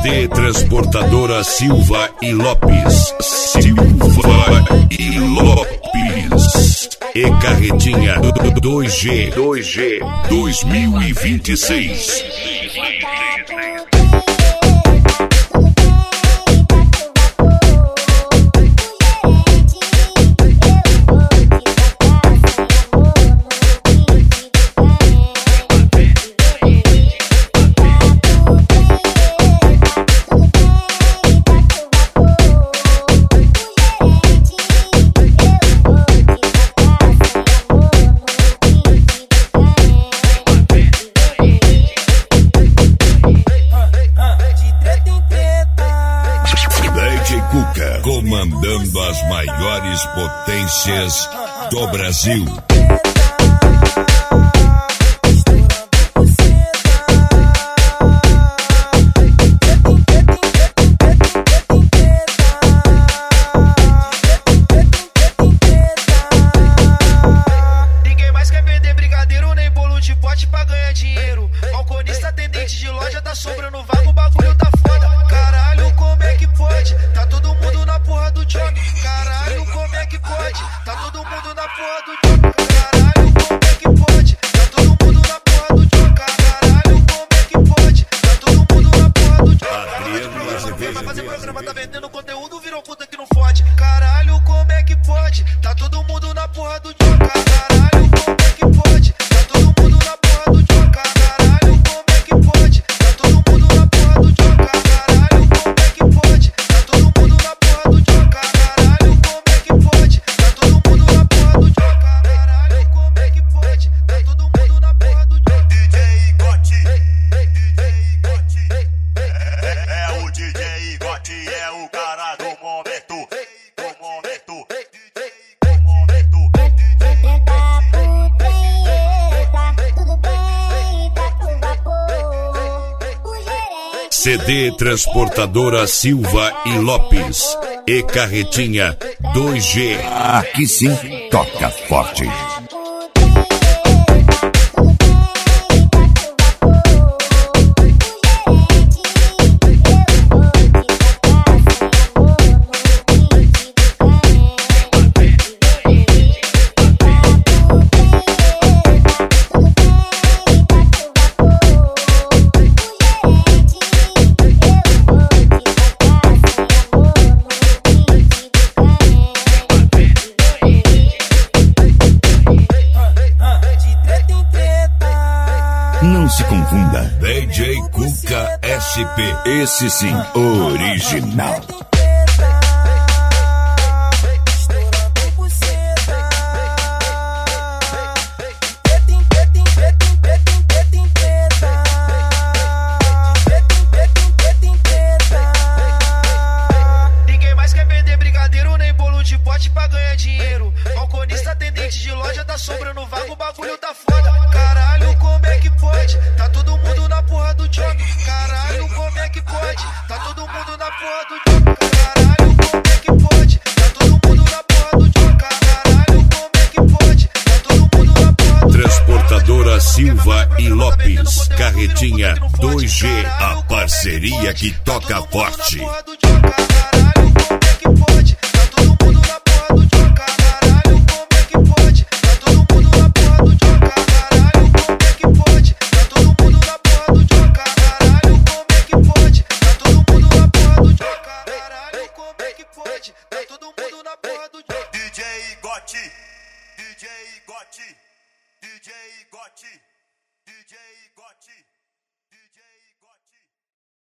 CD Transportadora Silva e Lopes. Silva e Lopes. E Carretinha 2G 2026. Comandando as maiores potências do Brasil. Ninguém mais quer vender brigadeiro nem bolo de pote pra ganhar dinheiro. Balconista, atendente de loja, tá sobrando vaga, o bagulho tá foda. Caralho, como é que pode? Tá todo mundo na porra do job. Caralho, como é que pode? Tá todo mundo na porra do job. Caralho, como é que pode? Tá todo mundo na porra do job. Caralho, como é que pode? Tá todo mundo na porra do job. Vai fazer programa, tá vendendo conteúdo, virou puta que não fode. Caralho, como é que pode? Tá todo mundo na porra do job. Caralho, como é que pode? Tá todo mundo na porra do job. Caralho, como é que pode? Tá todo mundo na porra do job. Caralho, como é que pode? Tá todo mundo na porra do job. Caralho, como é que pode? Tá todo mundo na porra do job. Caralho, como é que pode? Tá todo mundo na porra do job. DJ Gotti, DJ Gotti, é o DJ Gotti, é o cara do momento, do momento, do momento. CD Transportadora Silva e Lopes. E Carretinha 2G. Aqui sim, toca forte. Não se confunda. DJ Cuca SP. Esse sim, original. Ninguém mais quer vender brigadeiro nem bolo de pote pra ganhar dinheiro. Balconista, atendente de loja, tá sobrando vaga, o bagulho tá foda. Caralho, como é que pode? Tá todo mundo na porra do job. Caralho, como é que pode? Tá todo mundo na porra do job. Caralho, como é que pode? Tá todo mundo na porra do job. Caralho, como é que pode? Tá todo mundo na porra do job. Transportadora Silva e Lopes. Carretinha 2G. A parceria que toca forte. Caralho, como é que pode? Tá todo mundo na porra do job. Caralho, como é que pode? Tá todo mundo na porra do job. Caralho, como é que pode? Tá todo mundo na porra do job. Caralho, como é que pode? Tá todo mundo na porra do job. Caralho, como é que pode? Tá todo mundo na porra do job. DJ Gotti, DJ Gotti, DJ Gotti, DJ Gotti.